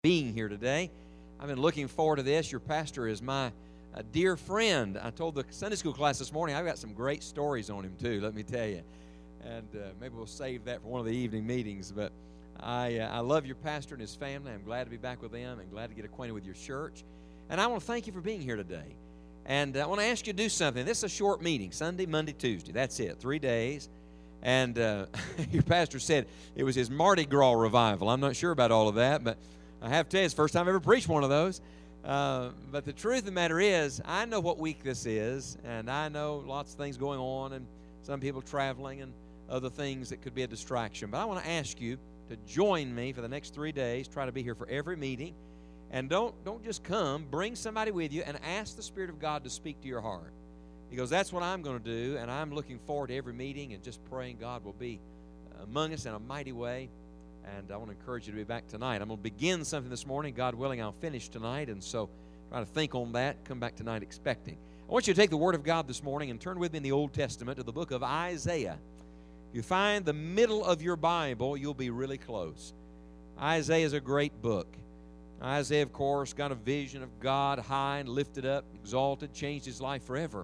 being here today. I've been looking forward to this. Your pastor is my dear friend. I told the Sunday school class this morning I've got some great stories on him too, let me tell you. And maybe we'll save that for one of the evening meetings. But I love your pastor and his family. I'm glad to be back with them and glad to get acquainted with your church. And I want to thank you for being here today. And I want to ask you to do something. This is a short meeting, Sunday, Monday, Tuesday. That's it, 3 days. And your pastor said it was his Mardi Gras revival. I'm not sure about all of that, but I have to tell you, it's the first time I've ever preached one of those. But the truth of the matter is, I know what week this is, and I know lots of things going on, and some people traveling, and other things that could be a distraction. But I want to ask you to join me for the next 3 days. Try to be here for every meeting. And don't just come. Bring somebody with you and ask the Spirit of God to speak to your heart. He goes, that's what I'm going to do, and I'm looking forward to every meeting and just praying God will be among us in a mighty way. And I want to encourage you to be back tonight. I'm going to begin something this morning. God willing, I'll finish tonight. And so try to think on that. Come back tonight expecting. I want you to take the Word of God this morning and turn with me in the Old Testament to the book of Isaiah. If you find the middle of your Bible, you'll be really close. Isaiah is a great book. Isaiah, of course, got a vision of God high and lifted up, exalted, changed his life forever.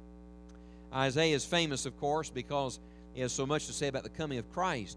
Isaiah is famous, of course, because he has so much to say about the coming of Christ.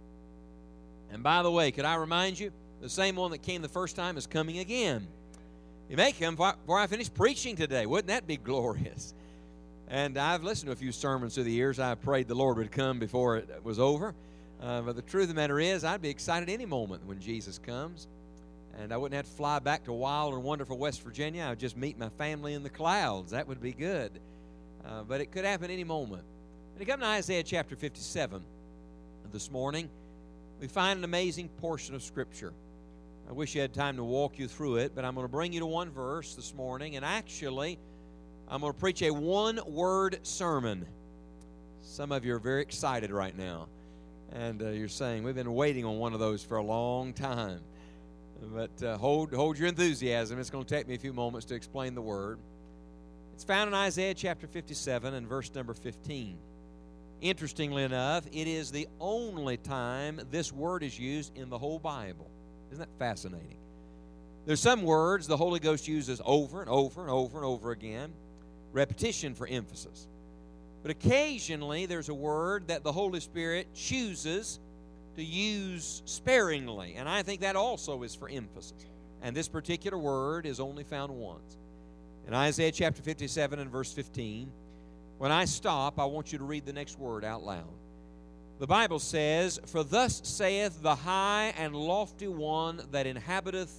And by the way, could I remind you, the same one that came the first time is coming again. He may come before I finish preaching today. Wouldn't that be glorious? And I've listened to a few sermons through the years. I prayed the Lord would come before it was over. But the truth of the matter is, I'd be excited any moment when Jesus comes. And I wouldn't have to fly back to wild and wonderful West Virginia. I would just meet my family in the clouds. That would be good. But it could happen any moment. When you come to Isaiah chapter 57 this morning, we find an amazing portion of Scripture. I wish you had time to walk you through it, but I'm going to bring you to one verse this morning, and actually, I'm going to preach a one-word sermon. Some of you are very excited right now, and you're saying, we've been waiting on one of those for a long time. But hold your enthusiasm. It's going to take me a few moments to explain the Word. It's found in Isaiah chapter 57 and verse number 15. Interestingly enough, it is the only time this word is used in the whole Bible. Isn't that fascinating? There's some words the Holy Ghost uses over and over and over and over again, repetition for emphasis. But occasionally there's a word that the Holy Spirit chooses to use sparingly, and I think that also is for emphasis. And this particular word is only found once. In Isaiah chapter 57 and verse 15, when I stop, I want you to read the next word out loud. The Bible says, "For thus saith the high and lofty one that inhabiteth,"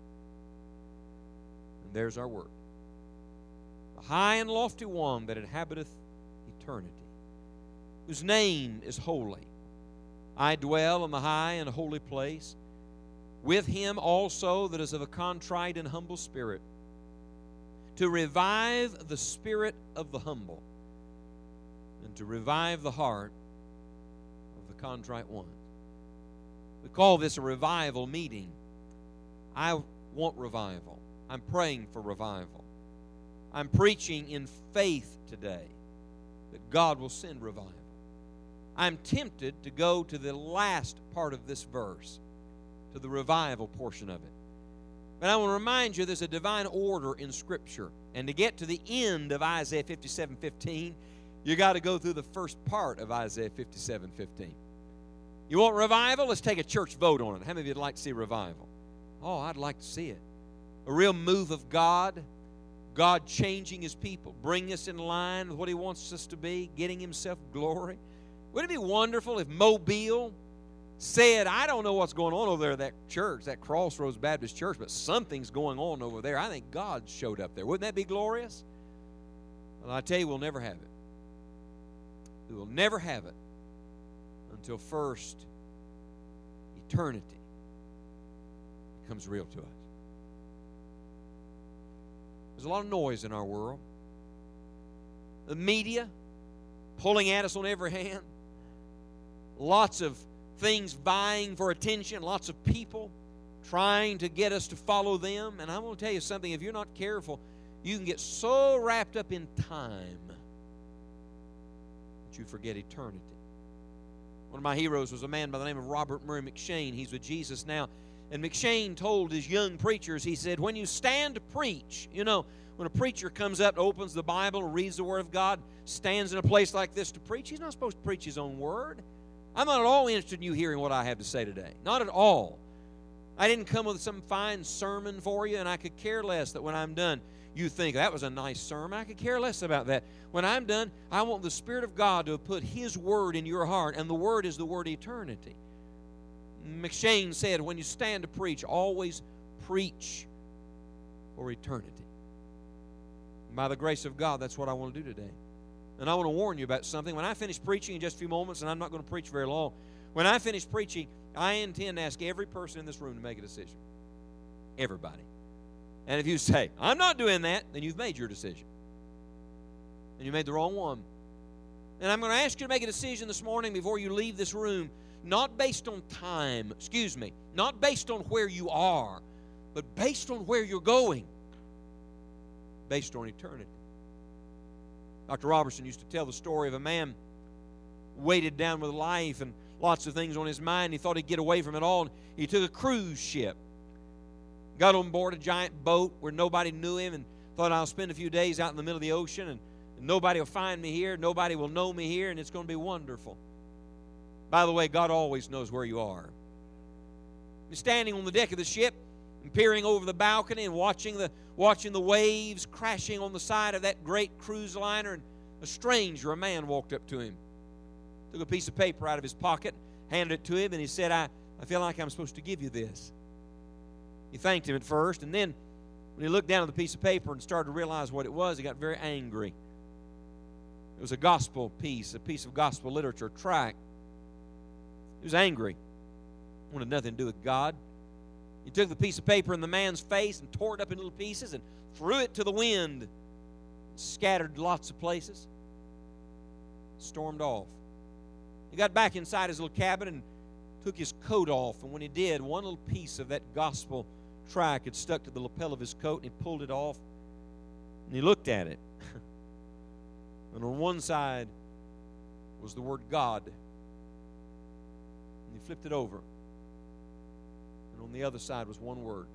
and there's our word, "the high and lofty one that inhabiteth eternity, whose name is holy. I dwell in the high and holy place, with him also that is of a contrite and humble spirit, to revive the spirit of the humble, and to revive the heart of the contrite one." We call this a revival meeting. I want revival. I'm praying for revival. I'm preaching in faith today that God will send revival. I'm tempted to go to the last part of this verse, to the revival portion of it. But I want to remind you there's a divine order in Scripture. And to get to the end of Isaiah 57:15, you got to go through the first part of Isaiah 57:15. You want revival? Let's take a church vote on it. How many of you would like to see revival? Oh, I'd like to see it. A real move of God, God changing His people, bringing us in line with what He wants us to be, getting Himself glory. Wouldn't it be wonderful if Mobile said, I don't know what's going on over there at that church, that Crossroads Baptist Church, but something's going on over there. I think God showed up there. Wouldn't that be glorious? Well, I tell you, we'll never have it. We will never have it until first eternity becomes real to us. There's a lot of noise in our world. The media pulling at us on every hand. Lots of things vying for attention. Lots of people trying to get us to follow them. And I want to tell you something. If you're not careful, you can get so wrapped up in time that you forget eternity. One of my heroes was a man by the name of Robert Murray McCheyne. He's with Jesus now. And McShane told his young preachers, he said, when you stand to preach, you know, when a preacher comes up, opens the Bible, reads the Word of God, stands in a place like this to preach, he's not supposed to preach his own word. I'm not at all interested in you hearing what I have to say today. Not at all. I didn't come with some fine sermon for you, and I could care less that when I'm done, you think, that was a nice sermon. I could care less about that. When I'm done, I want the Spirit of God to have put His Word in your heart, and the Word is the word eternity. McShane said, when you stand to preach, always preach for eternity. And by the grace of God, that's what I want to do today. And I want to warn you about something. When I finish preaching in just a few moments, and I'm not going to preach very long, when I finish preaching, I intend to ask every person in this room to make a decision. Everybody. And if you say, I'm not doing that, then you've made your decision. And you made the wrong one. And I'm going to ask you to make a decision this morning before you leave this room, not based on time, not based on where you are, but based on where you're going, based on eternity. Dr. Robertson used to tell the story of a man weighted down with life and lots of things on his mind. He thought he'd get away from it all. And he took a cruise ship, got on board a giant boat where nobody knew him, and thought, I'll spend a few days out in the middle of the ocean, and nobody will find me here, nobody will know me here, and it's going to be wonderful. By the way, God always knows where you are. He's standing on the deck of the ship and peering over the balcony and watching the waves crashing on the side of that great cruise liner, and a stranger, a man, walked up to him, took a piece of paper out of his pocket, handed it to him, and he said, I feel like I'm supposed to give you this. He thanked him at first, and then when he looked down at the piece of paper and started to realize what it was, he got very angry. It was a gospel piece, a piece of gospel literature, a tract. He was angry. Wanted nothing to do with God. He took the piece of paper in the man's face and tore it up in little pieces and threw it to the wind. Scattered lots of places. Stormed off. He got back inside his little cabin and took his coat off. And when he did, one little piece of that gospel tract had stuck to the lapel of his coat, and he pulled it off. And he looked at it. And on one side was the word God. And he flipped it over. And on the other side was one word.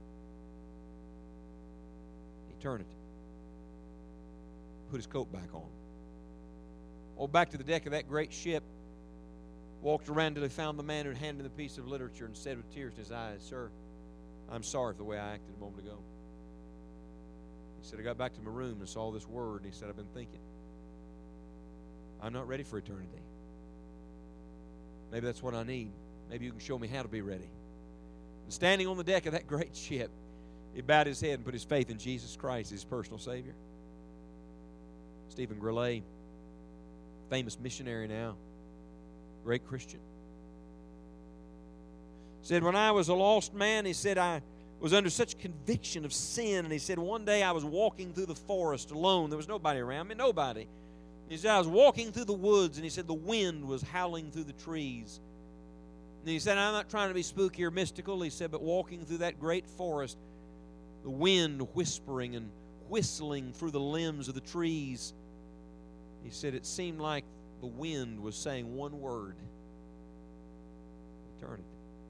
Eternity. Put his coat back on. Back to the deck of that great ship. Walked around till he found the man who had handed him the piece of literature and said with tears in his eyes, Sir, I'm sorry for the way I acted a moment ago. He said, I got back to my room and saw this word, and he said, I've been thinking. I'm not ready for eternity. Maybe that's what I need. Maybe you can show me how to be ready. And standing on the deck of that great ship, he bowed his head and put his faith in Jesus Christ, his personal Savior. Stephen Grellet, famous missionary now, great Christian, said, when I was a lost man, he said, I was under such conviction of sin. And he said, one day I was walking through the forest alone. There was nobody around me, nobody. He said, I was walking through the woods, and he said, the wind was howling through the trees. And he said, I'm not trying to be spooky or mystical. He said, but walking through that great forest, the wind whispering and whistling through the limbs of the trees, he said, it seemed like the wind was saying one word: eternity.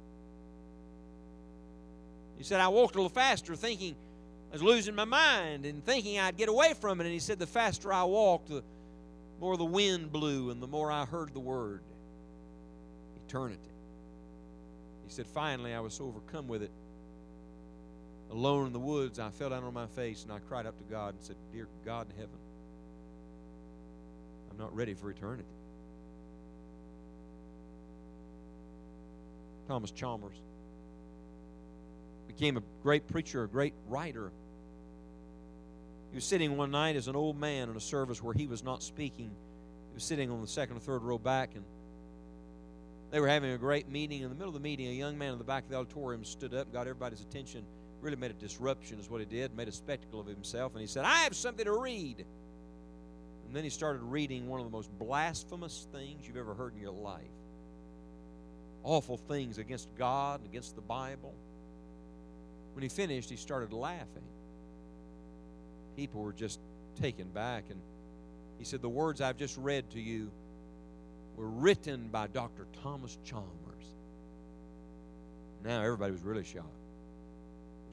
He said, I walked a little faster thinking I was losing my mind and thinking I'd get away from it. And he said, the faster I walked, the more the wind blew and the more I heard the word: eternity. He said, finally I was so overcome with it. Alone in the woods, I fell down on my face and I cried up to God and said, Dear God in heaven, I'm not ready for eternity. Thomas Chalmers became a great preacher, a great writer. He was sitting one night as an old man in a service where he was not speaking. He was sitting on the second or third row back, and they were having a great meeting. In the middle of the meeting, a young man in the back of the auditorium stood up, got everybody's attention, really made a disruption is what he did, made a spectacle of himself, and he said, I have something to read. And then he started reading one of the most blasphemous things you've ever heard in your life. Awful things against God and against the Bible. When he finished, he started laughing. People were just taken back. And he said, the words I've just read to you were written by Dr. Thomas Chalmers. Now everybody was really shocked.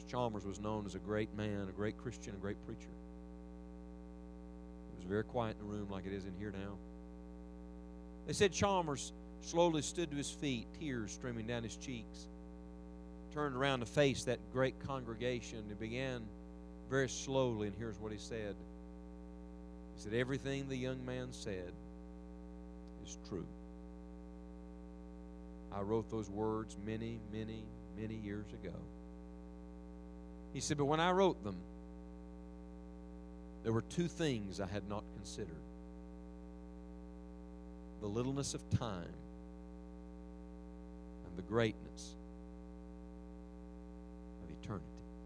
Chalmers was known as a great man, a great Christian, a great preacher. It was very quiet in the room like it is in here now. They said Chalmers slowly stood to his feet, tears streaming down his cheeks, turned around to face that great congregation and began very slowly, and here's what he said. He said, everything the young man said is true. I wrote those words many, many, many years ago. He said, but when I wrote them, there were two things I had not considered. The littleness of time and the greatness of eternity.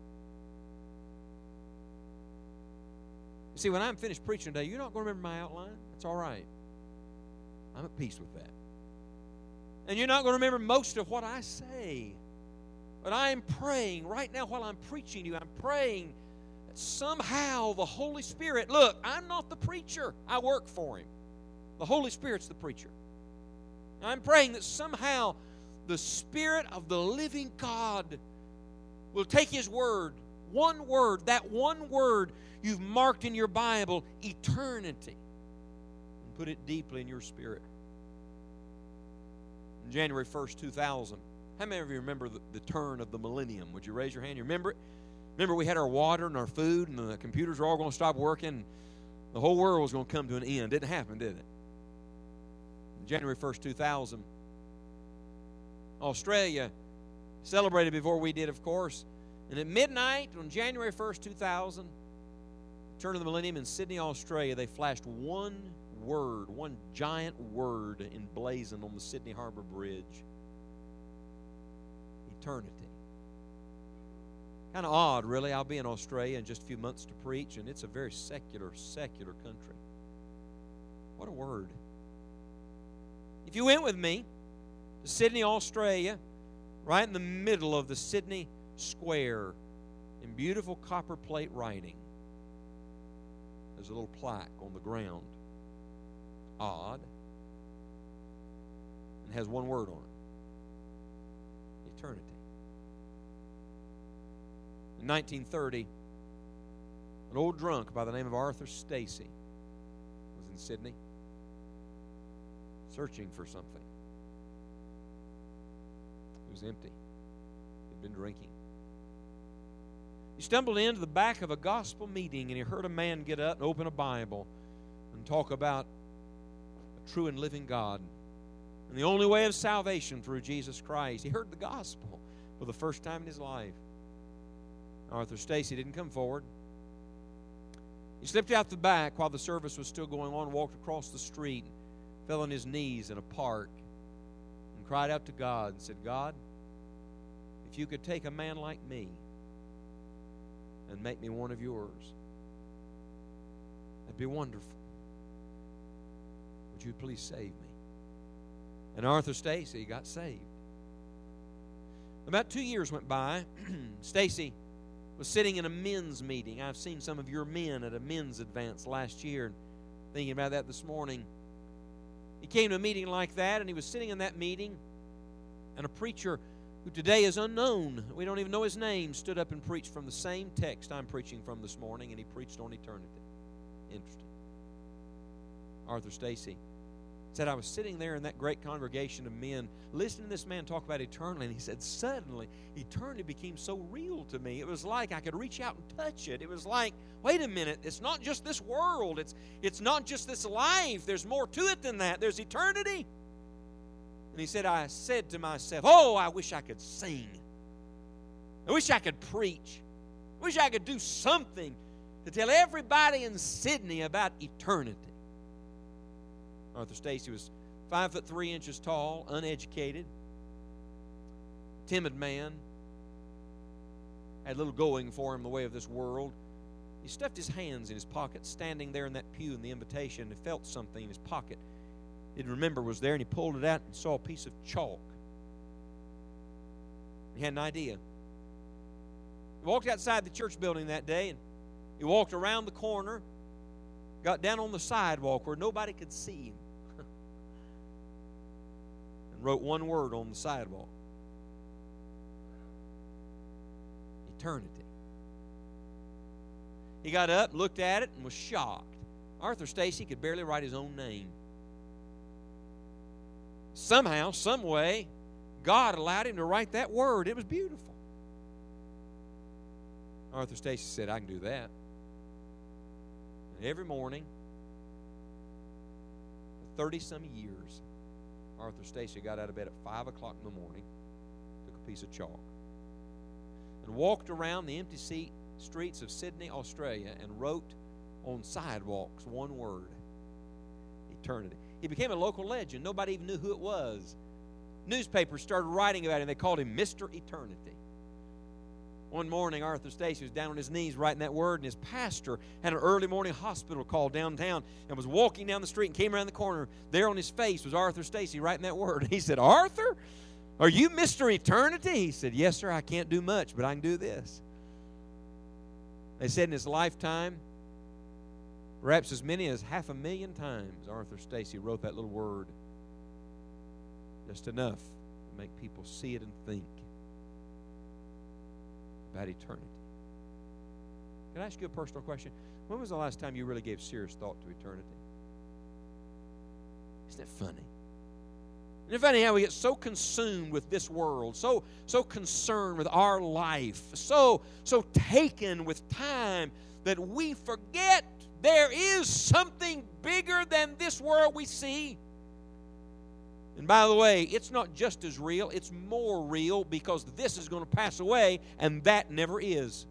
You see, when I'm finished preaching today, you're not going to remember my outline. That's all right. I'm at peace with that. And you're not going to remember most of what I say. But I am praying right now while I'm preaching to you. I'm praying that somehow the Holy Spirit, look, I'm not the preacher. I work for Him. The Holy Spirit's the preacher. I'm praying that somehow the Spirit of the living God will take His word, that one word you've marked in your Bible, eternity, and put it deeply in your spirit. On January 1st, 2000, how many of you remember the turn of the millennium? Would you raise your hand? You remember it? Remember we had our water and our food and the computers were all going to stop working. The whole world was going to come to an end. Didn't happen, did it? On January 1st, 2000, Australia celebrated before we did, of course. And at midnight on January 1st, 2000, turn of the millennium in Sydney, Australia, they flashed one word, one giant word emblazoned on the Sydney Harbor Bridge. Eternity. Kind of odd, really. I'll be in Australia in just a few months to preach, and it's a very secular country. What a word. If you went with me to Sydney, Australia, right in the middle of the Sydney Square, in beautiful copper plate writing, there's a little plaque on the ground. Odd. And has one word on it. Eternity. In 1930, an old drunk by the name of Arthur Stacy was in Sydney searching for something. It was empty. He'd been drinking. He stumbled into the back of a gospel meeting and he heard a man get up and open a Bible and talk about a true and living God and the only way of salvation through Jesus Christ. He heard the gospel for the first time in his life. Arthur Stacy didn't come forward. He slipped out the back while the service was still going on, walked across the street, fell on his knees in a park, and cried out to God and said, God, if you could take a man like me and make me one of yours, that'd be wonderful. Would you please save me? And Arthur Stacy got saved. About 2 years went by. Stacy was sitting in a men's meeting. I've seen some of your men at a men's advance last year, and thinking about that this morning. He came to a meeting like that, and he was sitting in that meeting, and a preacher who today is unknown, we don't even know his name, stood up and preached from the same text I'm preaching from this morning, and he preached on eternity. Interesting. Arthur Stacy said, I was sitting there in that great congregation of men listening to this man talk about eternity, and he said, suddenly, eternity became so real to me. It was like I could reach out and touch it. It was like, wait a minute, it's not just this world. It's not just this life. There's more to it than that. There's eternity. And he said, I said to myself, oh, I wish I could sing. I wish I could preach. I wish I could do something to tell everybody in Sydney about eternity. Arthur Stacy was 5'3" tall, uneducated, timid man, had little going for him in the way of this world. He stuffed his hands in his pocket, standing there in that pew in the invitation, and felt something in his pocket. Didn't remember it was there, and he pulled it out and saw a piece of chalk. He had an idea. He walked outside the church building that day, and he walked around the corner, got down on the sidewalk where nobody could see him, and wrote one word on the sidewalk. eternity. He got up, looked at it, and was shocked. Arthur Stacy could barely write his own name. Somehow, some way, God allowed him to write that word. It was beautiful. Arthur Stacy said, I can do that. And every morning, for 30-some years, Arthur Stacy got out of bed at 5 o'clock in the morning, took a piece of chalk, and walked around the empty streets of Sydney, Australia, and wrote on sidewalks one word: eternity. He became a local legend. Nobody even knew who it was. Newspapers started writing about him. They called him Mr. Eternity. One morning, Arthur Stacy was down on his knees writing that word, and his pastor had an early morning hospital call downtown and was walking down the street and came around the corner. There on his face was Arthur Stacy writing that word. He said, Arthur, are you Mr. Eternity? He said, yes, sir, I can't do much, but I can do this. They said in his lifetime, perhaps as many as 500,000 times, Arthur Stacy wrote that little word. Just enough to make people see it and think about eternity. Can I ask you a personal question? When was the last time you really gave serious thought to eternity? Isn't it funny? Isn't it funny how we get so consumed with this world, so concerned with our life, so taken with time that we forget there is something bigger than this world we see. And by the way, it's not just as real, it's more real, because this is going to pass away, and that never is.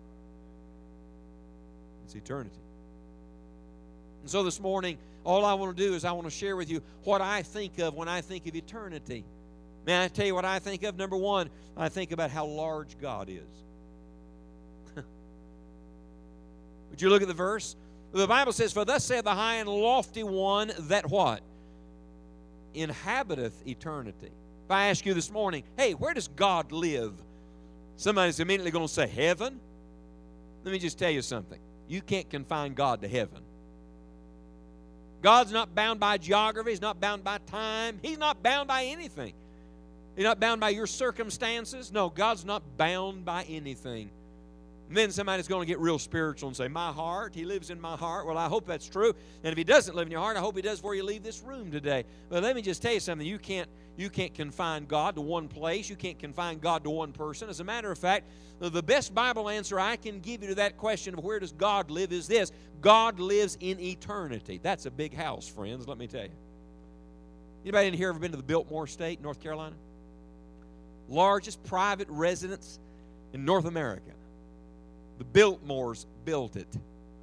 It's eternity. And so this morning, all I want to do is I want to share with you what I think of when I think of eternity. May I tell you what I think of? Number one, I think about how large God is. Would you look at the verse? The Bible says, for thus saith the high and lofty one that what? Inhabiteth eternity. If I ask you this morning, hey, where does God live? Somebody's immediately going to say, heaven? Let me just tell you something. You can't confine God to heaven. God's not bound by geography. He's not bound by time. He's not bound by anything. He's not bound by your circumstances. No, God's not bound by anything. And then somebody's going to get real spiritual and say, my heart, He lives in my heart. Well, I hope that's true. And if He doesn't live in your heart, I hope He does before you leave this room today. But let me just tell you something. You can't confine God to one place. You can't confine God to one person. As a matter of fact, the best Bible answer I can give you to that question of where does God live is this: God lives in eternity. That's a big house, friends, let me tell you. Anybody in here ever been to the Biltmore State, North Carolina? Largest private residence in North America. The Biltmores built it.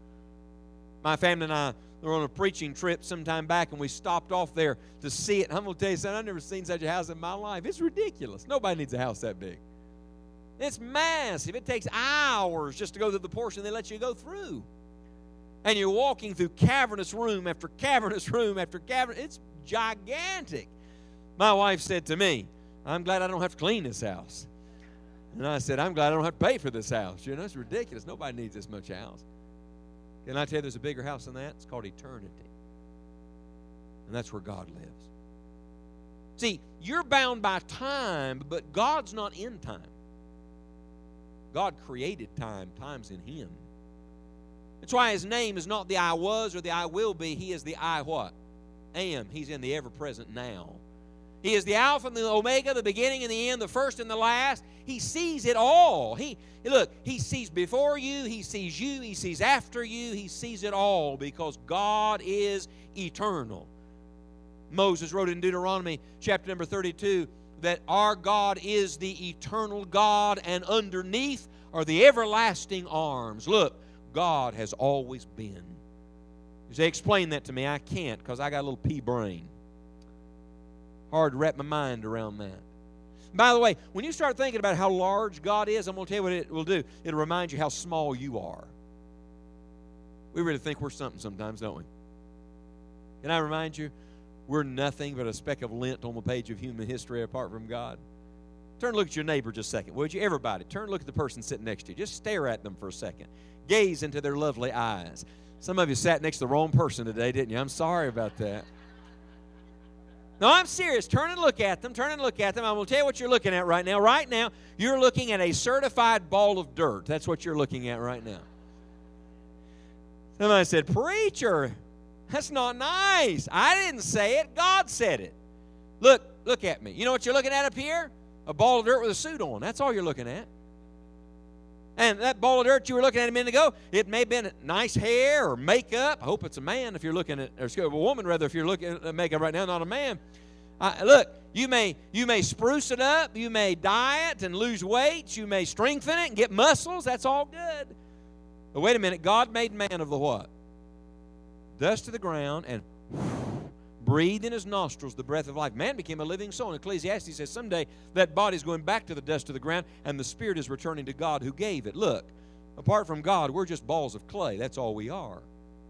My family and I were on a preaching trip sometime back, and we stopped off there to see it. I'm going to tell you something, I've never seen such a house in my life. It's ridiculous. Nobody needs a house that big. It's massive. It takes hours just to go through the portion they let you go through. And you're walking through cavernous room after cavernous room after cavernous. It's gigantic. My wife said to me, I'm glad I don't have to clean this house. And I said, I'm glad I don't have to pay for this house. You know, it's ridiculous. Nobody needs this much house. Can I tell you there's a bigger house than that? It's called eternity. And that's where God lives. See, you're bound by time, but God's not in time. God created time. Time's in Him. That's why His name is not the I was or the I will be. He is the I what? Am. He's in the ever-present now. He is the Alpha and the Omega, the beginning and the end, the first and the last. He sees it all. He sees before you, He sees you, He sees after you, He sees it all, because God is eternal. Moses wrote in Deuteronomy chapter number 32 that our God is the eternal God, and underneath are the everlasting arms. Look, God has always been. You say, explain that to me. I can't, because I got a little pea brain. Hard to wrap my mind around that. By the way, when you start thinking about how large God is, I'm going to tell you what it will do. It'll remind you how small you are. We really think we're something sometimes, don't we? Can I remind you, we're nothing but a speck of lint on the page of human history apart from God. Turn and look at your neighbor just a second, would you? Everybody, turn and look at the person sitting next to you. Just stare at them for a second. Gaze into their lovely eyes. Some of you sat next to the wrong person today, didn't you? I'm sorry about that. No, I'm serious. Turn and look at them. Turn and look at them. I'm going to tell you what you're looking at right now. Right now, you're looking at a certified ball of dirt. That's what you're looking at right now. Somebody said, "Preacher, that's not nice." I didn't say it. God said it. Look at me. You know what you're looking at up here? A ball of dirt with a suit on. That's all you're looking at. And that ball of dirt you were looking at a minute ago, it may have been nice hair or makeup. I hope it's a man if you're looking at, or a woman rather if you're looking at makeup right now, not a man. Look, you may spruce it up. You may diet and lose weight. You may strengthen it and get muscles. That's all good. But wait a minute. God made man of the what? Dust of the ground, and breathed in his nostrils the breath of life. Man became a living soul. And Ecclesiastes says someday that body's going back to the dust of the ground, and the spirit is returning to God who gave it. Look, apart from God, we're just balls of clay. That's all we are.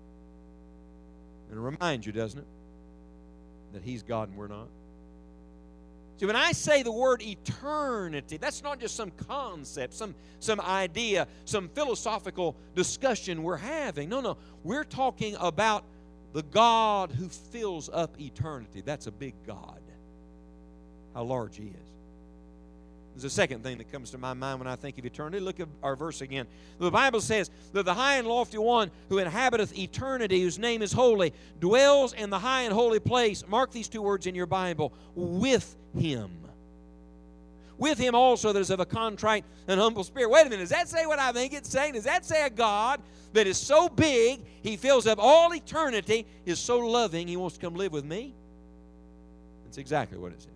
And it reminds you, doesn't it, that He's God and we're not? See, when I say the word eternity, that's not just some concept, some idea, some philosophical discussion we're having. No. We're talking about the God who fills up eternity. That's a big God. How large He is. There's a second thing that comes to my mind when I think of eternity. Look at our verse again. The Bible says that the high and lofty one who inhabiteth eternity, whose name is holy, dwells in the high and holy place. Mark these two words in your Bible. With Him. With Him also that is of a contrite and humble spirit. Wait a minute. Does that say what I think it's saying? Does that say a God that is so big, He fills up all eternity, is so loving, He wants to come live with me? That's exactly what it says.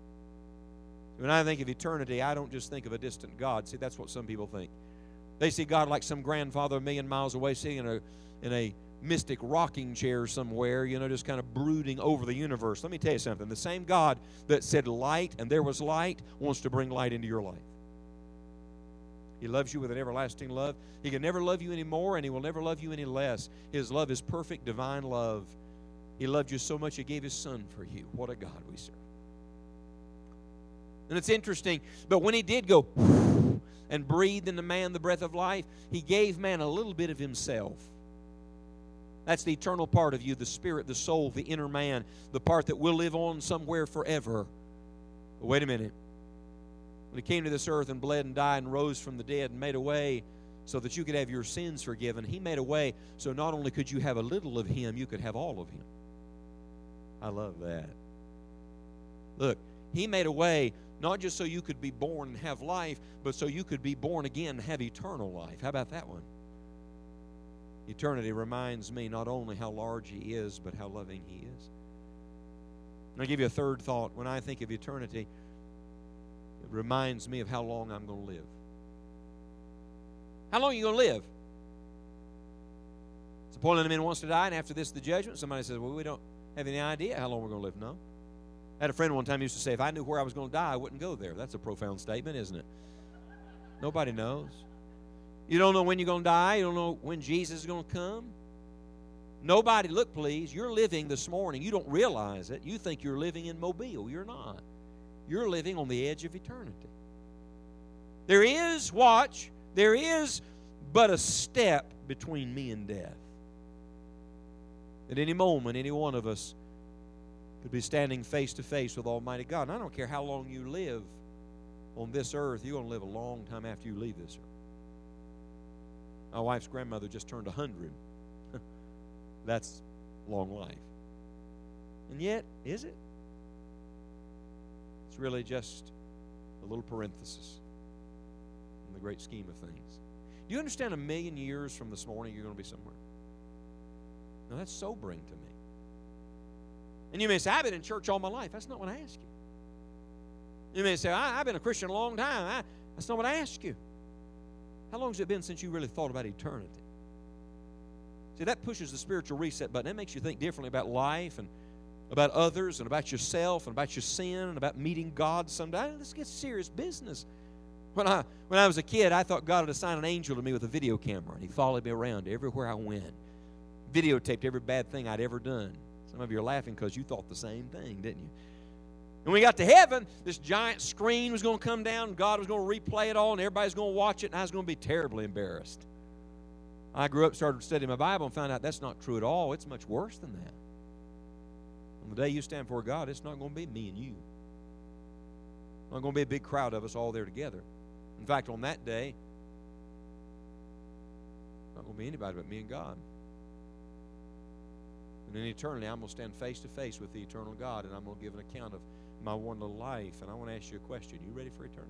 When I think of eternity, I don't just think of a distant God. See, that's what some people think. They see God like some grandfather a million miles away sitting in a mystic rocking chair somewhere, just kind of brooding over the universe. Let me tell you something. The same God that said light and there was light wants to bring light into your life. He loves you with an everlasting love. He can never love you any more, and He will never love you any less. His love is perfect, divine love. He loved you so much He gave His Son for you. What a God we serve. And it's interesting, but when He did go and breathed into man the breath of life, He gave man a little bit of Himself. That's the eternal part of you, the spirit, the soul, the inner man, the part that will live on somewhere forever. But wait a minute. When He came to this earth and bled and died and rose from the dead and made a way so that you could have your sins forgiven, He made a way so not only could you have a little of Him, you could have all of Him. I love that. Look, He made a way not just so you could be born and have life, but so you could be born again and have eternal life. How about that one? Eternity reminds me not only how large He is, but how loving He is. And I'll give you a third thought. When I think of eternity, it reminds me of how long I'm going to live. How long are you going to live? Suppose a man wants to die, and after this, the judgment. Somebody says, well, we don't have any idea how long we're going to live. No. I had a friend one time who used to say, if I knew where I was going to die, I wouldn't go there. That's a profound statement, isn't it? Nobody knows. You don't know when you're going to die. You don't know when Jesus is going to come. Nobody, look please, you're living this morning. You don't realize it. You think you're living in Mobile. You're not. You're living on the edge of eternity. There is, watch, there is but a step between me and death. At any moment, any one of us could be standing face to face with Almighty God. And I don't care how long you live on this earth, you're going to live a long time after you leave this earth. My wife's grandmother just turned 100. That's long life. And yet, is it? It's really just a little parenthesis in the great scheme of things. Do you understand 1,000,000 years from this morning you're going to be somewhere? Now that's sobering to me. And you may say, I've been in church all my life. That's not what I ask you. You may say, I've been a Christian a long time. That's not what I ask you. How long has it been since you really thought about eternity? See, that pushes the spiritual reset button. That makes you think differently about life and about others and about yourself and about your sin and about meeting God someday. This gets serious business. When I was a kid, I thought God had assigned an angel to me with a video camera, and He followed me around everywhere I went. Videotaped every bad thing I'd ever done. Some of you are laughing because you thought the same thing, didn't you? And when we got to heaven, this giant screen was going to come down, and God was going to replay it all, and everybody's going to watch it, and I was going to be terribly embarrassed. I grew up, started studying my Bible, and found out that's not true at all. It's much worse than that. On the day you stand before God, it's not going to be me and you. Not going to be a big crowd of us all there together. In fact, on that day, not going to be anybody but me and God. And in eternity, I'm going to stand face to face with the eternal God, and I'm going to give an account of my one little life. And I want to ask you a question. You ready for eternity?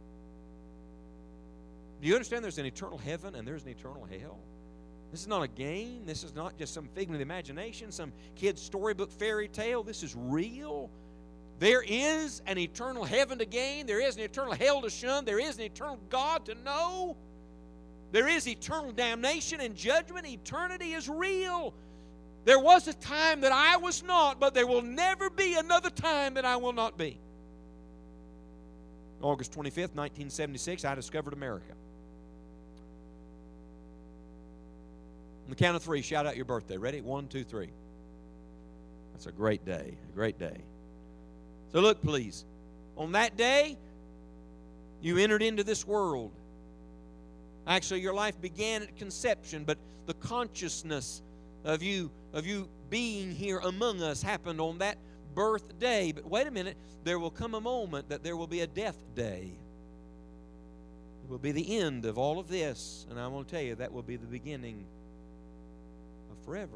Do you understand there's an eternal heaven and there's an eternal hell? This is not a game. This is not just some figment of the imagination, some kid's storybook fairy tale. This is real. There is an eternal heaven to gain. There is an eternal hell to shun. There is an eternal God to know. There is eternal damnation and judgment. Eternity is real. There was a time that I was not, but there will never be another time that I will not be. August 25th, 1976, I discovered America. On the count of three, shout out your birthday. Ready? 1, 2, 3. That's a great day. A great day. So look, please. On that day, you entered into this world. Actually, your life began at conception, but the consciousness of you being here among us happened on that birthday. But wait a minute, there will come a moment that there will be a death day. It will be the end of all of this, and I want to tell you that will be the beginning of forever.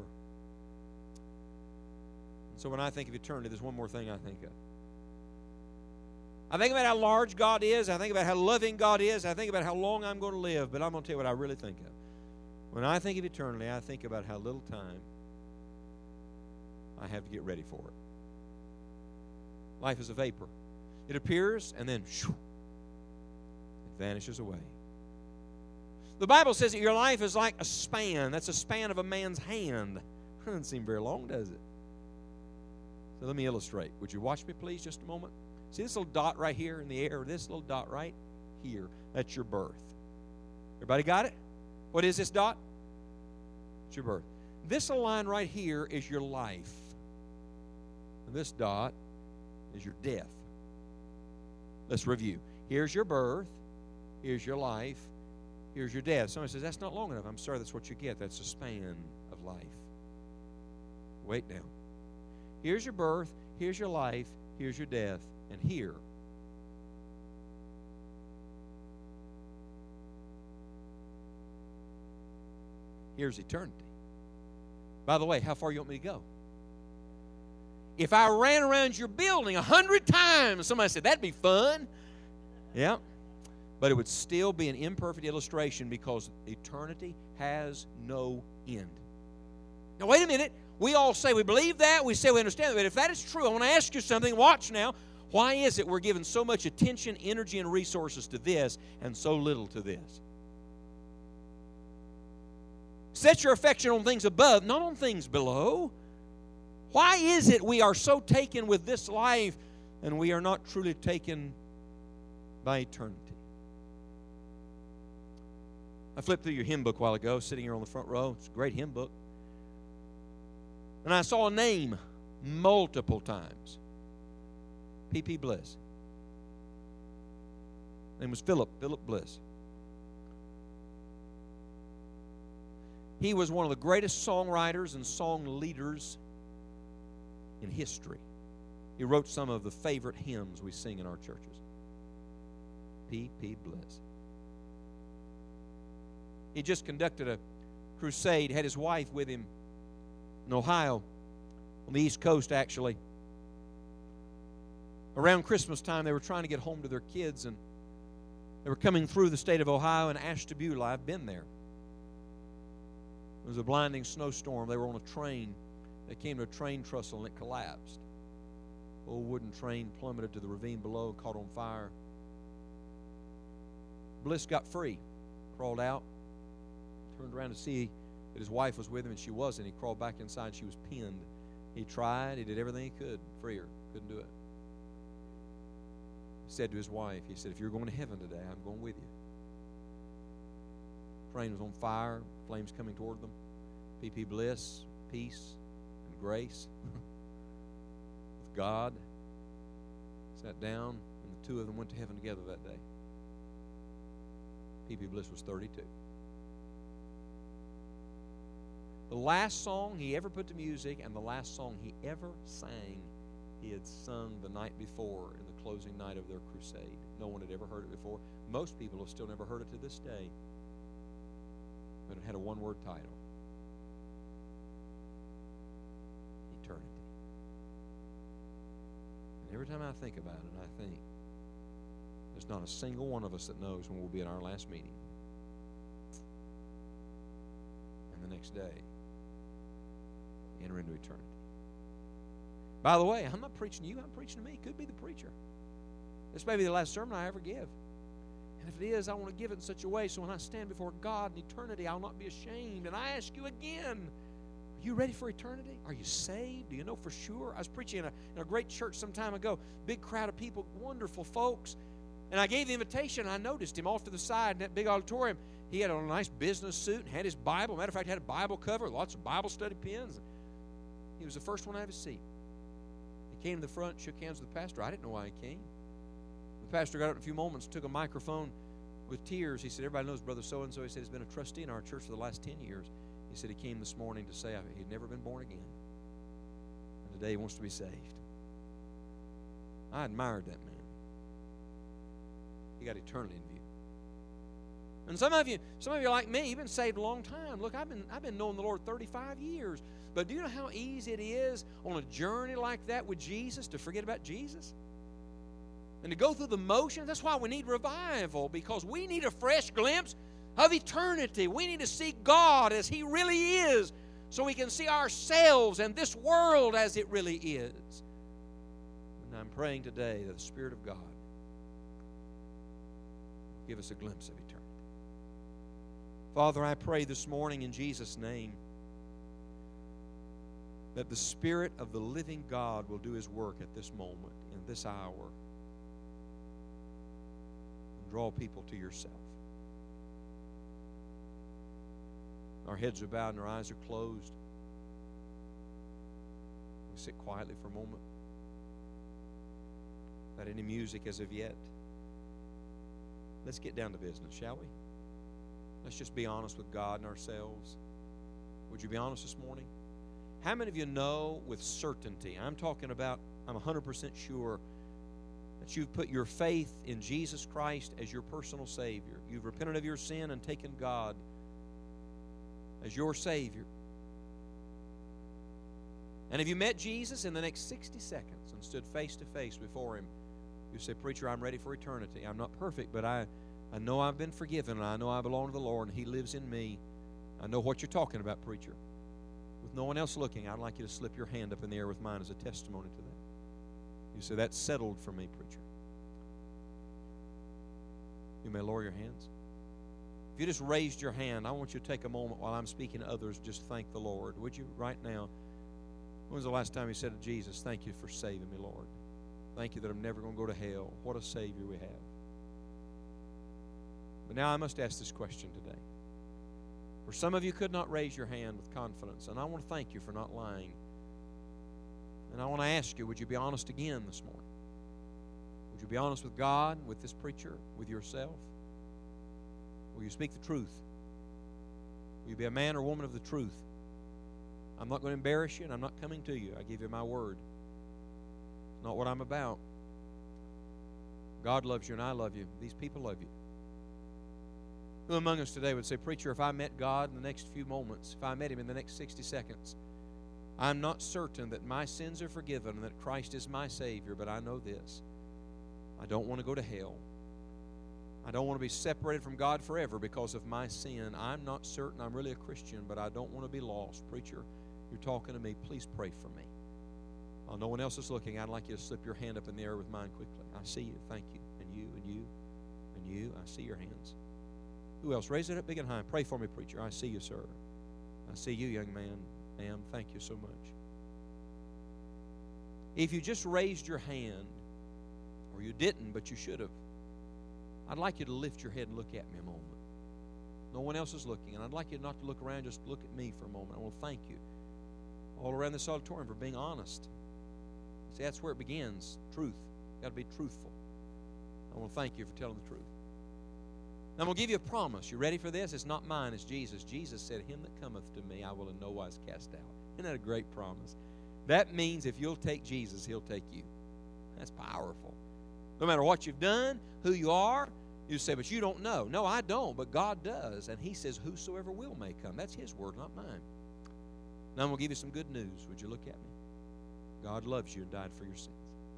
And so when I think of eternity, there's one more thing I think of. I think about how large God is. I think about how loving God is. I think about how long I'm going to live. But I'm going to tell you what I really think of. When I think of eternity, I think about how little time I have to get ready for it. Life is a vapor. It appears and then shoo, it vanishes away. The Bible says that your life is like a span. That's a span of a man's hand. Doesn't seem very long, does it? So let me illustrate. Would you watch me, please, just a moment? See this little dot right here in the air? This little dot right here. That's your birth. Everybody got it? What is this dot? It's your birth. This little line right here is your life. And this dot is your death. Let's review. Here's your birth. Here's your life. Here's your death. Somebody says, that's not long enough. I'm sorry, that's what you get. That's a span of life. Wait now. Here's your birth. Here's your life. Here's your death. And here's eternity. By the way, how far you want me to go? If I ran around your building 100 times, somebody said, that'd be fun. Yeah. But it would still be an imperfect illustration because eternity has no end. Now, wait a minute. We all say we believe that. We say we understand that. But if that is true, I want to ask you something. Watch now. Why is it we're giving so much attention, energy, and resources to this and so little to this? Set your affection on things above, not on things below. Why is it we are so taken with this life and we are not truly taken by eternity? I flipped through your hymn book a while ago, sitting here on the front row. It's a great hymn book. And I saw a name multiple times. P.P. Bliss. His name was Philip Bliss. He was one of the greatest songwriters and song leaders in history. He wrote some of the favorite hymns we sing in our churches. P.P. Bliss. He just conducted a crusade, had his wife with him in Ohio, on the East Coast actually. Around Christmas time, they were trying to get home to their kids, and they were coming through the state of Ohio in Ashtabula. I've been there. It was a blinding snowstorm. They were on a train. They came to a train trestle, and it collapsed. The old wooden train plummeted to the ravine below and caught on fire. Bliss got free, crawled out, turned around to see that his wife was with him, and she wasn't. He crawled back inside. She was pinned. He tried. He did everything he could. Free her. Couldn't do it. He said to his wife, he said, if you're going to heaven today, I'm going with you. The train was on fire, flames coming toward them. P.P. Bliss, peace and grace with God, sat down, and the two of them went to heaven together that day. P.P. Bliss was 32. The last song he ever put to music and the last song he ever sang, he had sung the night before in the closing night of their crusade. No one had ever heard it before. Most people have still never heard it to this day. But it had a one-word title. Eternity. And every time I think about it, I think there's not a single one of us that knows when we'll be at our last meeting. And the next day, enter into eternity. By the way, I'm not preaching to you, I'm preaching to me. Could be the preacher. This may be the last sermon I ever give. And if it is, I want to give it in such a way so when I stand before God in eternity, I'll not be ashamed. And I ask you again, are you ready for eternity? Are you saved? Do you know for sure? I was preaching in a great church some time ago. Big crowd of people, wonderful folks. And I gave the invitation. I noticed him off to the side in that big auditorium. He had on a nice business suit and had his Bible. Matter of fact, had a Bible cover, lots of Bible study pens. He was the first one out of his seat. He came to the front, shook hands with the pastor. I didn't know why he came. The pastor got up in a few moments, took a microphone with tears. He said, everybody knows Brother So-and-so. He said, he's been a trustee in our church for the last 10 years. He said he came this morning to say he'd never been born again. And today he wants to be saved. I admired that man. He got eternity in view. And some of you like me, you've been saved a long time. Look, I've been knowing the Lord 35 years. But do you know how easy it is on a journey like that with Jesus to forget about Jesus? And to go through the motions? That's why we need revival, because we need a fresh glimpse of eternity. We need to see God as He really is so we can see ourselves and this world as it really is. And I'm praying today that the Spirit of God will give us a glimpse of eternity. Father, I pray this morning in Jesus' name that the Spirit of the living God will do His work at this moment, in this hour, and draw people to yourself. Our heads are bowed and our eyes are closed. We sit quietly for a moment. Without any music as of yet. Let's get down to business, shall we? Let's just be honest with God and ourselves. Would you be honest this morning? How many of you know with certainty, I'm 100% sure that you've put your faith in Jesus Christ as your personal Savior. You've repented of your sin and taken God as your Savior. And if you met Jesus in the next 60 seconds and stood face to face before Him, you say, preacher, I'm ready for eternity. I'm not perfect, but I know I've been forgiven, and I know I belong to the Lord, and He lives in me. I know what you're talking about, preacher. With no one else looking, I'd like you to slip your hand up in the air with mine as a testimony to that. You say, that's settled for me, preacher. You may lower your hands. If you just raised your hand, I want you to take a moment while I'm speaking to others, just thank the Lord. Would you right now? When was the last time you said to Jesus, thank you for saving me, Lord? Thank you that I'm never going to go to hell. What a Savior we have. But now I must ask this question today. For some of you could not raise your hand with confidence, and I want to thank you for not lying. And I want to ask you, would you be honest again this morning? Would you be honest with God, with this preacher, with yourself? Will you speak the truth? Will you be a man or woman of the truth? I'm not going to embarrass you, and I'm not coming to you. I give you my word. It's not what I'm about. God loves you, and I love you. These people love you. Who among us today would say, preacher, if I met God in the next few moments, if I met Him in the next 60 seconds, I'm not certain that my sins are forgiven and that Christ is my Savior, but I know this. I don't want to go to hell. I don't want to be separated from God forever because of my sin. I'm not certain I'm really a Christian, but I don't want to be lost. Preacher, you're talking to me. Please pray for me. While no one else is looking, I'd like you to slip your hand up in the air with mine quickly. I see you. Thank you. And you, and you, and you. I see your hands. Who else? Raise it up big and high. Pray for me, preacher. I see you, sir. I see you, young man. Ma'am, thank you so much. If you just raised your hand, or you didn't, but you should have, I'd like you to lift your head and look at me a moment. No one else is looking, and I'd like you not to look around, just look at me for a moment. I want to thank you all around this auditorium for being honest. See, that's where it begins. Truth. You've got to be truthful. I want to thank you for telling the truth. Now, I'm going to give you a promise. You ready for this? It's not mine, it's Jesus. Jesus said, him that cometh to me, I will in no wise cast out. Isn't that a great promise? That means if you'll take Jesus, he'll take you. That's powerful. No matter what you've done, who you are, you say, but you don't know. No, I don't, but God does. And he says, whosoever will may come. That's his word, not mine. Now, I'm going to give you some good news. Would you look at me? God loves you and died for your sins.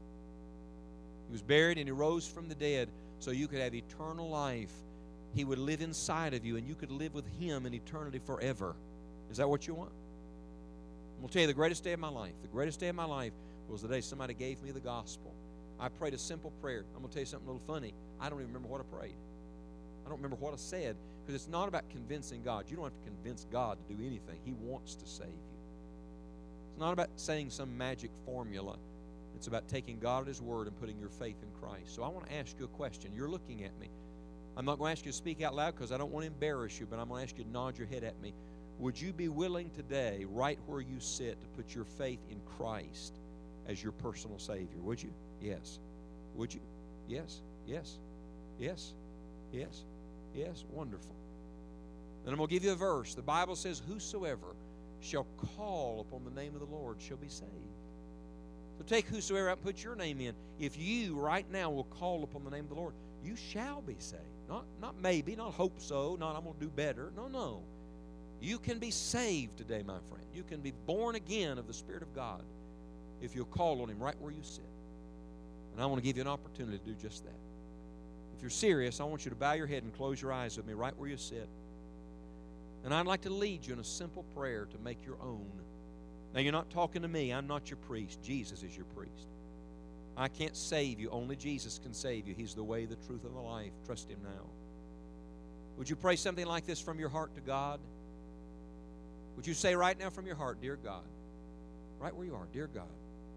He was buried and he rose from the dead so you could have eternal life. He would live inside of you and you could live with him in eternity forever. Is that what you want? I'm going to tell you the greatest day of my life. The greatest day of my life was the day somebody gave me the gospel. I prayed a simple prayer. I'm going to tell you something a little funny. I don't even remember what I prayed. I don't remember what I said, because it's not about convincing God. You don't have to convince God to do anything. He wants to save you. It's not about saying some magic formula. It's about taking God at his word and putting your faith in Christ. So I want to ask you a question. You're looking at me. I'm not going to ask you to speak out loud because I don't want to embarrass you, but I'm going to ask you to nod your head at me. Would you be willing today, right where you sit, to put your faith in Christ as your personal Savior? Would you? Yes. Would you? Yes. Yes. Yes. Yes. Yes. Wonderful. Then I'm going to give you a verse. The Bible says, whosoever shall call upon the name of the Lord shall be saved. So take whosoever out and put your name in. If you right now will call upon the name of the Lord, you shall be saved. Not maybe, not hope so, not I'm going to do better. No. You can be saved today, my friend. You can be born again of the Spirit of God if you'll call on him right where you sit. And I want to give you an opportunity to do just that. If you're serious, I want you to bow your head and close your eyes with me right where you sit. And I'd like to lead you in a simple prayer to make your own. Now, you're not talking to me. I'm not your priest. Jesus is your priest. I can't save you. Only Jesus can save you. He's the way, the truth, and the life. Trust him now. Would you pray something like this from your heart to God? Would you say right now from your heart, dear God, right where you are, dear God,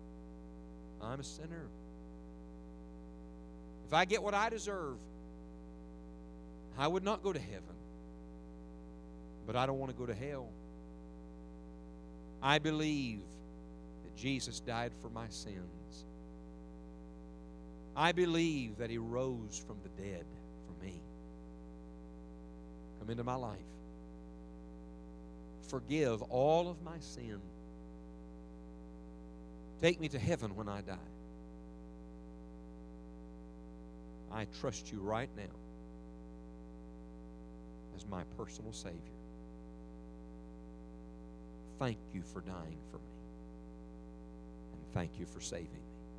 I'm a sinner. If I get what I deserve, I would not go to heaven. But I don't want to go to hell. I believe that Jesus died for my sins. I believe that he rose from the dead for me. Come into my life. Forgive all of my sin. Take me to heaven when I die. I trust you right now as my personal Savior. Thank you for dying for me. And thank you for saving me.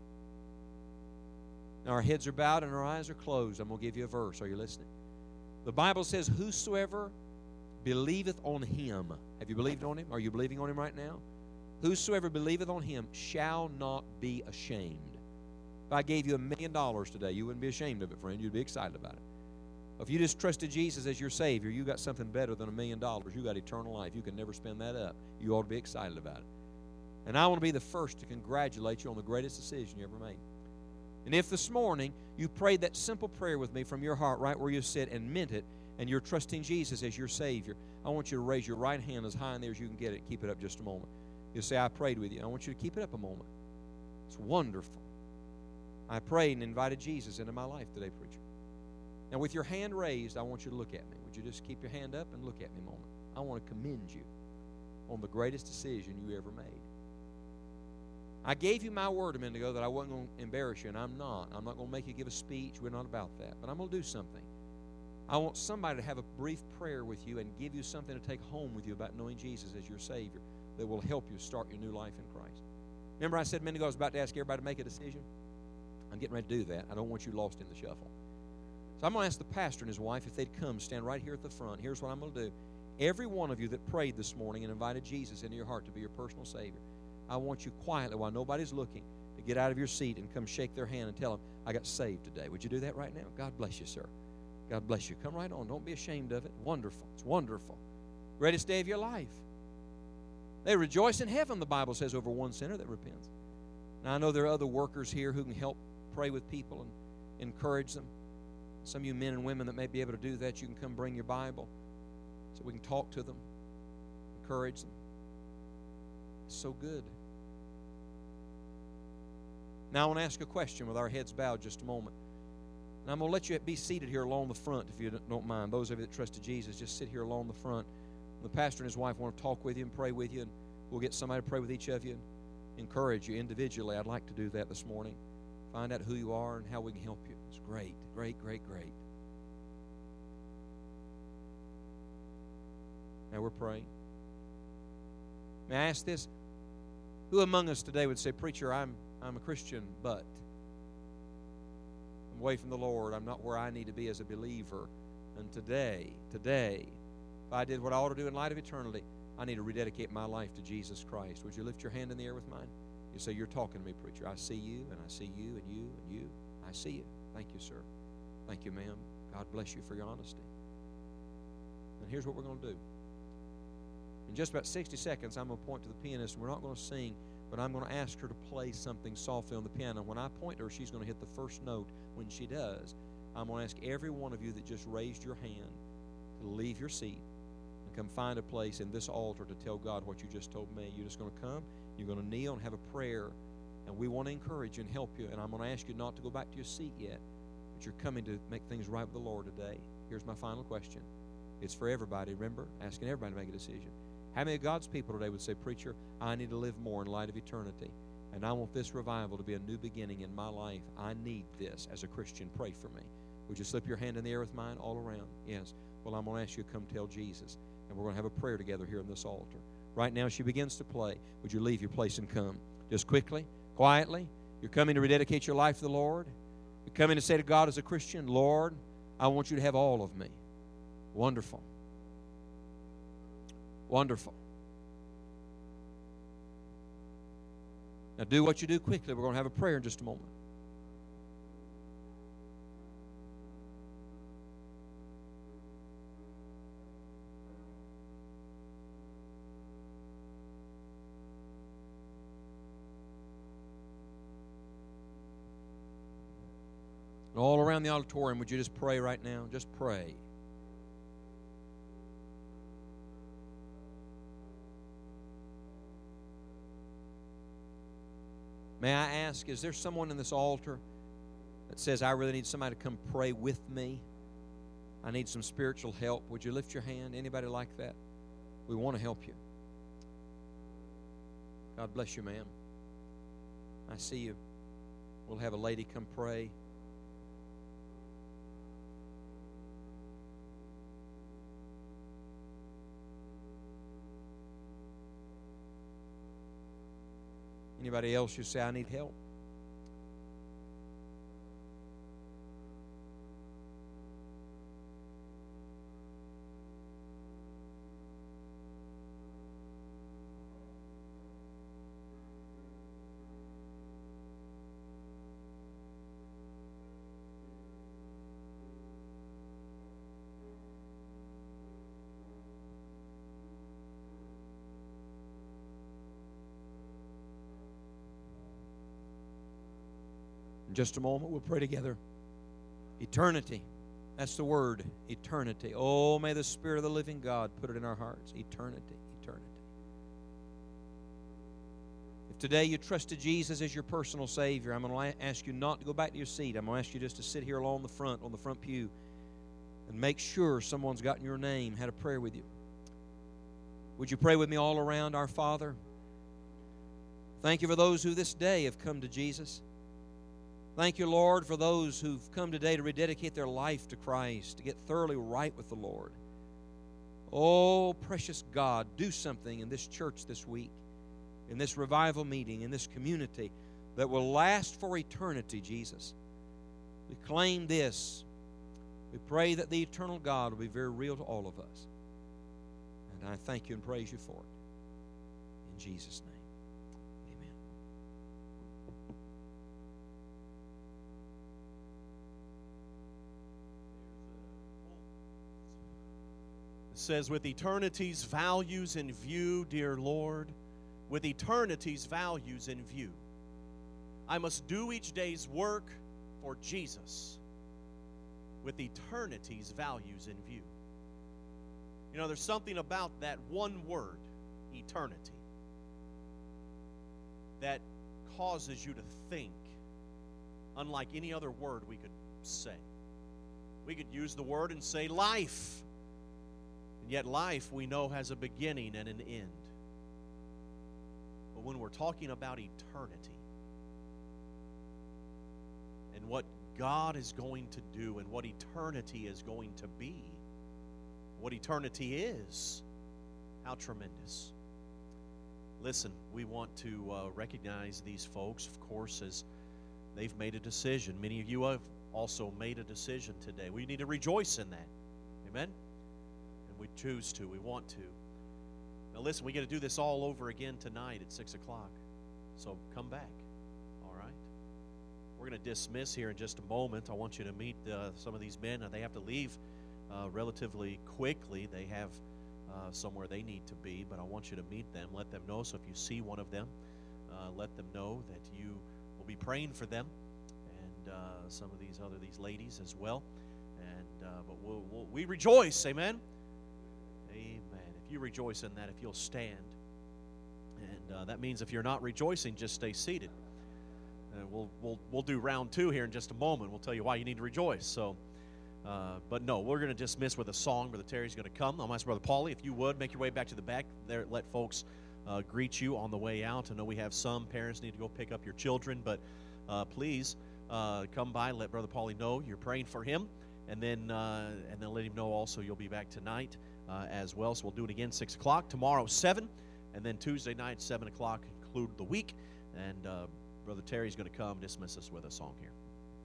Now our heads are bowed and our eyes are closed. I'm going to give you a verse. Are you listening? The Bible says, whosoever believeth on him. Have you believed on him? Are you believing on him right now? Whosoever believeth on him shall not be ashamed. If I gave you $1 million today, you wouldn't be ashamed of it, friend. You'd be excited about it. If you just trusted Jesus as your Savior, you got something better than $1 million. You got eternal life. You can never spend that up. You ought to be excited about it. And I want to be the first to congratulate you on the greatest decision you ever made. And if this morning you prayed that simple prayer with me from your heart right where you sit and meant it, and you're trusting Jesus as your Savior, I want you to raise your right hand as high in there as you can get it. Keep it up just a moment. You'll say, I prayed with you. I want you to keep it up a moment. It's wonderful. I prayed and invited Jesus into my life today, preacher. Now, with your hand raised, I want you to look at me. Would you just keep your hand up and look at me a moment? I want to commend you on the greatest decision you ever made. I gave you my word a minute ago that I wasn't going to embarrass you, and I'm not. I'm not going to make you give a speech. We're not about that. But I'm going to do something. I want somebody to have a brief prayer with you and give you something to take home with you about knowing Jesus as your Savior that will help you start your new life in Christ. Remember I said a minute ago I was about to ask everybody to make a decision? I'm getting ready to do that. I don't want you lost in the shuffle. So I'm going to ask the pastor and his wife if they'd come stand right here at the front. Here's what I'm going to do. Every one of you that prayed this morning and invited Jesus into your heart to be your personal Savior, I want you quietly, while nobody's looking, to get out of your seat and come shake their hand and tell them, I got saved today. Would you do that right now? God bless you, sir. God bless you. Come right on. Don't be ashamed of it. Wonderful. It's wonderful. Greatest day of your life. They rejoice in heaven, the Bible says, over one sinner that repents. Now, I know there are other workers here who can help pray with people and encourage them. Some of you men and women that may be able to do that, you can come bring your Bible so we can talk to them, encourage them. It's so good. Now I want to ask a question with our heads bowed just a moment. And I'm going to let you be seated here along the front if you don't mind. Those of you that trusted Jesus, just sit here along the front. The pastor and his wife want to talk with you and pray with you, and we'll get somebody to pray with each of you and encourage you individually. I'd like to do that this morning. Find out who you are and how we can help you. It's great, great, great, great. Now we're praying. May I ask this? Who among us today would say, Preacher, I'm a Christian, but I'm away from the Lord. I'm not where I need to be as a believer. And today, if I did what I ought to do in light of eternity, I need to rededicate my life to Jesus Christ. Would you lift your hand in the air with mine? You say, You're talking to me, preacher. I see you, and I see you, and you, and you. I see you. Thank you, sir. Thank you, ma'am. God bless you for your honesty. And here's what we're going to do. In just about 60 seconds, I'm going to point to the pianist. We're not going to sing, but I'm going to ask her to play something softly on the piano. When I point to her, she's going to hit the first note. When she does, I'm going to ask every one of you that just raised your hand to leave your seat and come find a place in this altar to tell God what you just told me. You're just going to come, you're going to kneel and have a prayer, and we want to encourage you and help you. And I'm going to ask you not to go back to your seat yet, but you're coming to make things right with the Lord today. Here's my final question. It's for everybody, remember? Asking everybody to make a decision. How many of God's people today would say, Preacher, I need to live more in light of eternity, and I want this revival to be a new beginning in my life. I need this as a Christian. Pray for me. Would you slip your hand in the air with mine all around? Yes. Well, I'm going to ask you to come tell Jesus, and we're going to have a prayer together here in this altar. Right now, she begins to play. Would you leave your place and come? Just quickly, quietly. You're coming to rededicate your life to the Lord. You're coming to say to God as a Christian, Lord, I want you to have all of me. Wonderful. Wonderful. Now do what you do quickly. We're going to have a prayer in just a moment. And all around the auditorium, would you just pray right now? Just pray. May I ask, is there someone in this altar that says, I really need somebody to come pray with me? I need some spiritual help. Would you lift your hand? Anybody like that? We want to help you. God bless you, ma'am. I see you. We'll have a lady come pray. Anybody else you say, I need help? In just a moment, we'll pray together. Eternity. That's the word, eternity. Oh, may the Spirit of the living God put it in our hearts. Eternity, eternity. If today you trusted Jesus as your personal Savior, I'm going to ask you not to go back to your seat. I'm going to ask you just to sit here along the front, on the front pew, and make sure someone's gotten your name, had a prayer with you. Would you pray with me all around? Our Father, thank you for those who this day have come to Jesus. Thank you, Lord, for those who've come today to rededicate their life to Christ, to get thoroughly right with the Lord. Oh, precious God, do something in this church this week, in this revival meeting, in this community that will last for eternity, Jesus. We claim this. We pray that the eternal God will be very real to all of us. And I thank you and praise you for it. In Jesus' name. Says, with eternity's values in view, dear Lord, with eternity's values in view, I must do each day's work for Jesus with eternity's values in view. You know, there's something about that one word, eternity, that causes you to think unlike any other word we could say. We could use the word and say life. And yet life, we know, has a beginning and an end. But when we're talking about eternity and what God is going to do and what eternity is going to be, what eternity is, how tremendous. Listen, we want to recognize these folks, of course, as they've made a decision. Many of you have also made a decision today. We need to rejoice in that. Amen? And we choose to. We want to. Now listen, we got to do this all over again tonight at 6 o'clock. So come back. All right? We're going to dismiss here in just a moment. I want you to meet some of these men. They have to leave relatively quickly. They have somewhere they need to be, but I want you to meet them. Let them know. So if you see one of them, let them know that you will be praying for them, and some of these ladies as well. And but we rejoice, amen, amen. If you rejoice in that, if you'll stand, and that means if you're not rejoicing, just stay seated. We'll do round 2 here in just a moment. We'll tell you why you need to rejoice. So. But no, we're going to dismiss with a song. Brother Terry's going to come. I'll ask Brother Paulie, if you would, make your way back to the back there. Let folks greet you on the way out. I know we have some parents need to go pick up your children, but please come by. Let Brother Paulie know you're praying for him, and then let him know also you'll be back tonight as well. So we'll do it again 6 o'clock, tomorrow 7, and then Tuesday night 7 o'clock conclude the week. And Brother Terry's going to come dismiss us with a song here.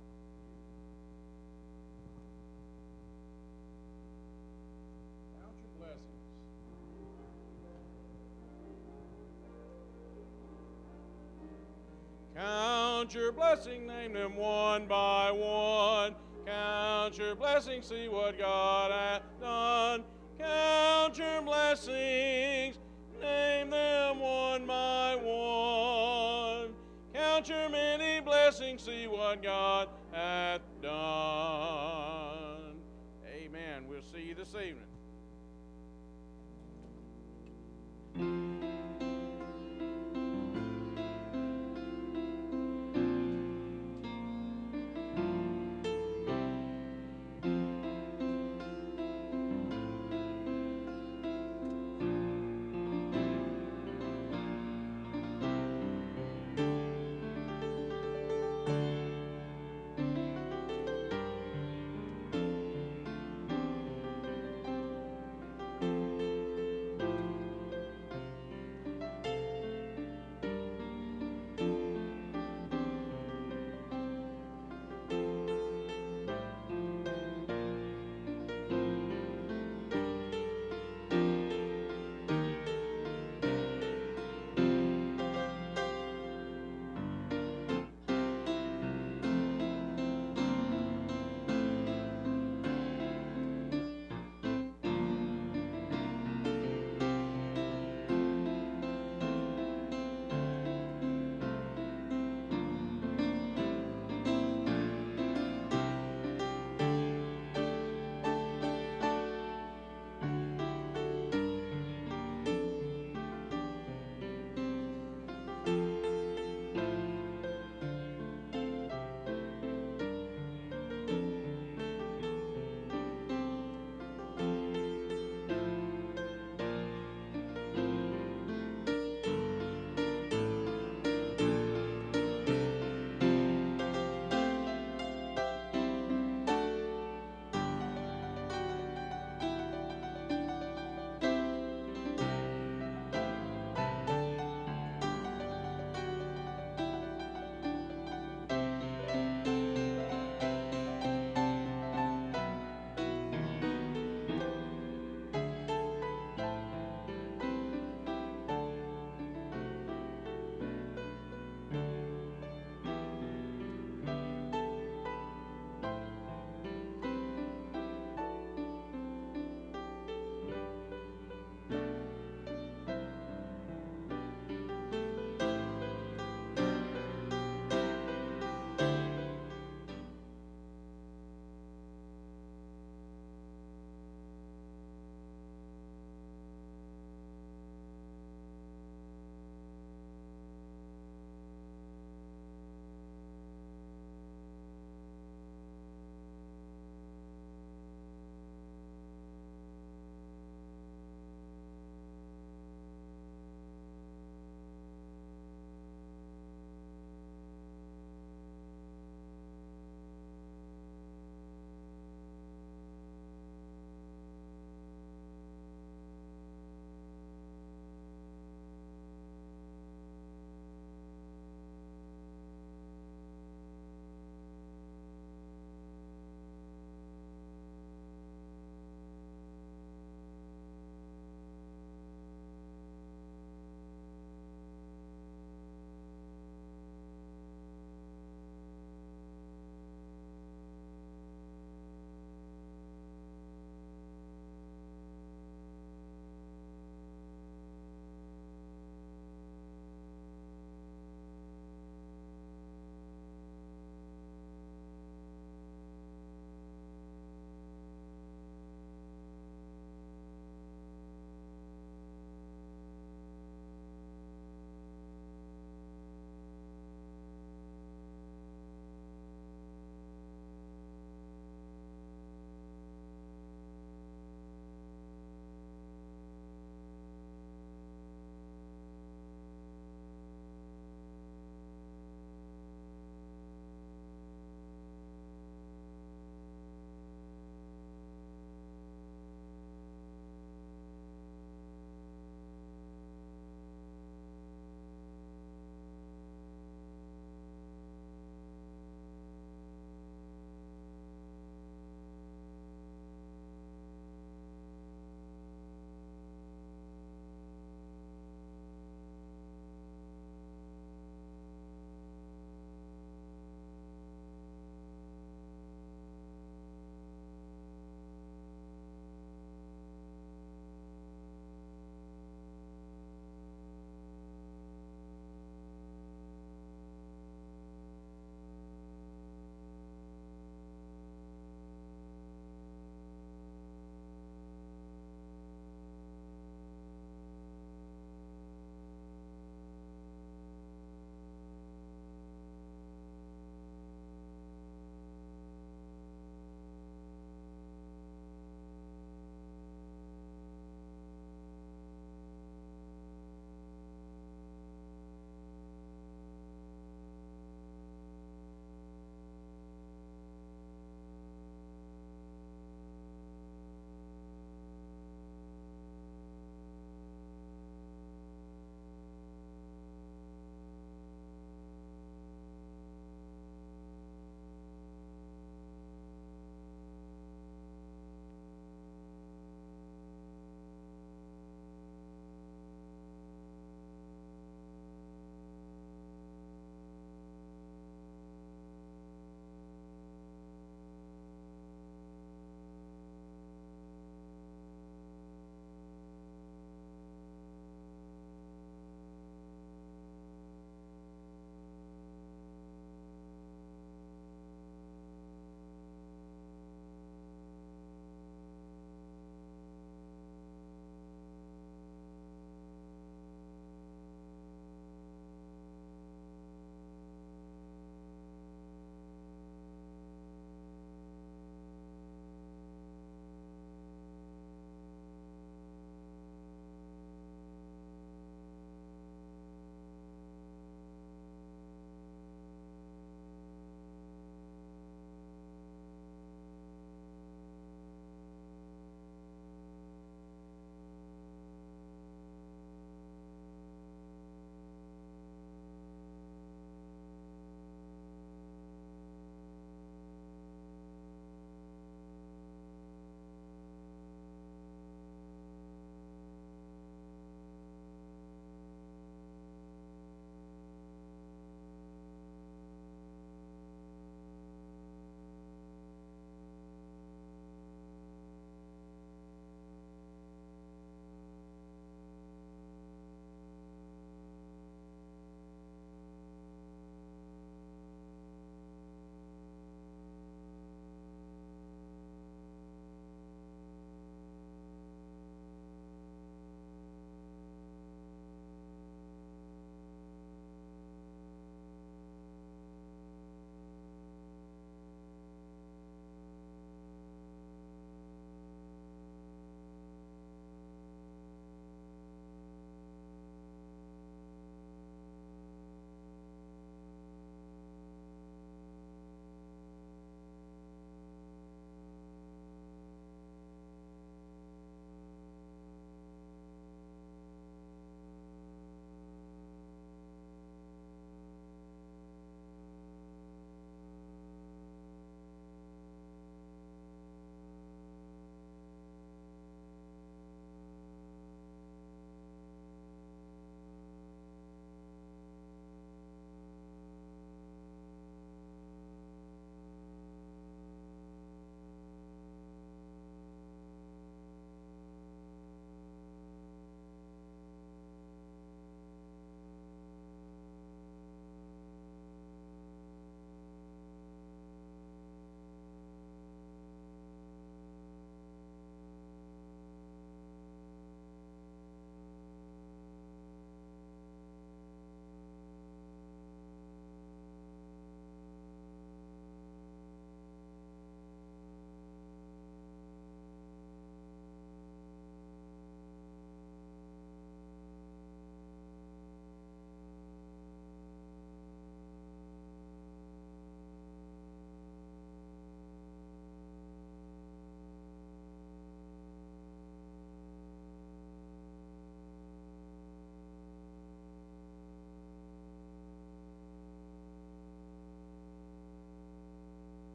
Count your blessings, name them one by one. Count your blessings, see what God hath done. Count your blessings, name them one by one. Count your many blessings, see what God hath done. Amen. We'll see you this evening.